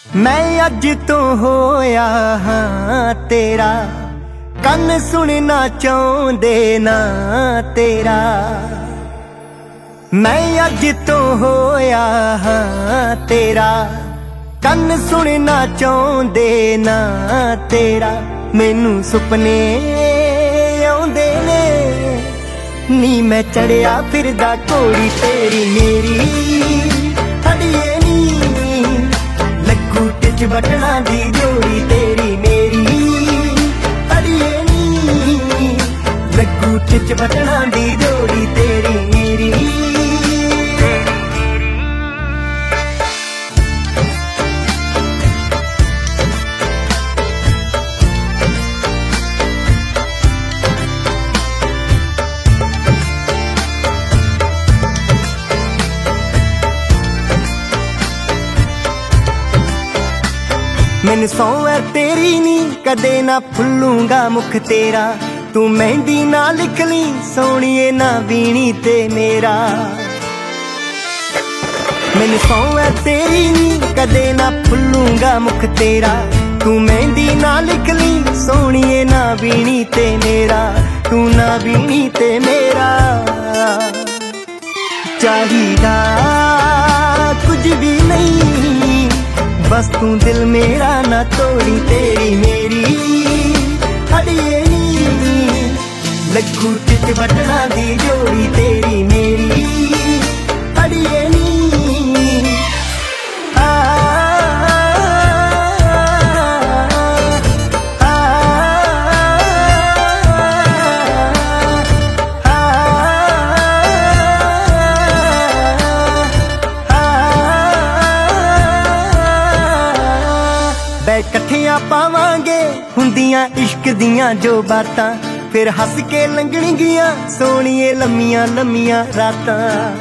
मैं अज तो होया हाँ तेरा, कन सुनना चाहते ना तेरा। मैं अज तो होया हाँ तेरा, कन सुनना चाहते ना तेरा। मैनू सुपने आउंदे ने नी, मैं चढ़िया फिरदा घोड़ी तेरी मेरी। अड़िए नी लगू टिच बटना दी जोड़ी तेरी मेरी। अड़िए नी लगू टिच बटना दी जोड़ी तेरी मेरी। मैनू सौं है तेरी नी, कदे ना भुल्लूंगा मुख तेरा। तू मेहंदी ना लिख ली सोनिए ना वीणी ते मेरा। मैनू सौं है तेरी नी, कदे ना भुल्लूंगा मुख तेरा। तू मेहंदी ना लिख ली सोनिए ना वीणी ते मेरा। तू ना वीणी ते मेरा। चाहिदा कुछ भी नहीं, बस तू दिल मेरा ना तोड़ी तेरी मेरी। अड़िए नी लगू टिच बटना दी जोड़ी तेरी मेरी। अड़िए नी कट्ठियां पावांगे हुंदियां इश्क दियां जो बातां। फिर हस के लंघणगियां सोनिए लम्मियां लम्मियां रातां।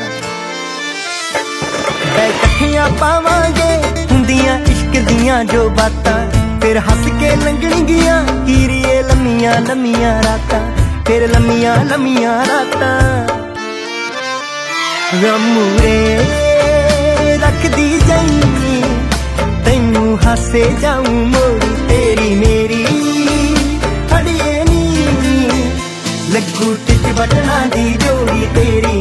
कट्ठियां पावांगे हुंदियां इश्क दियां जो बातां। फिर हस के लंघणगियां हीरिए लम्मियां लम्मियां रातां। फिर लम्मियां लम्मियां रातां। गमूरे रख दी जाई, तैनू हासे जाऊं मोड़ी तेरी मेरी। अड़िए नी लगू टिच बटना दी जोड़ी तेरी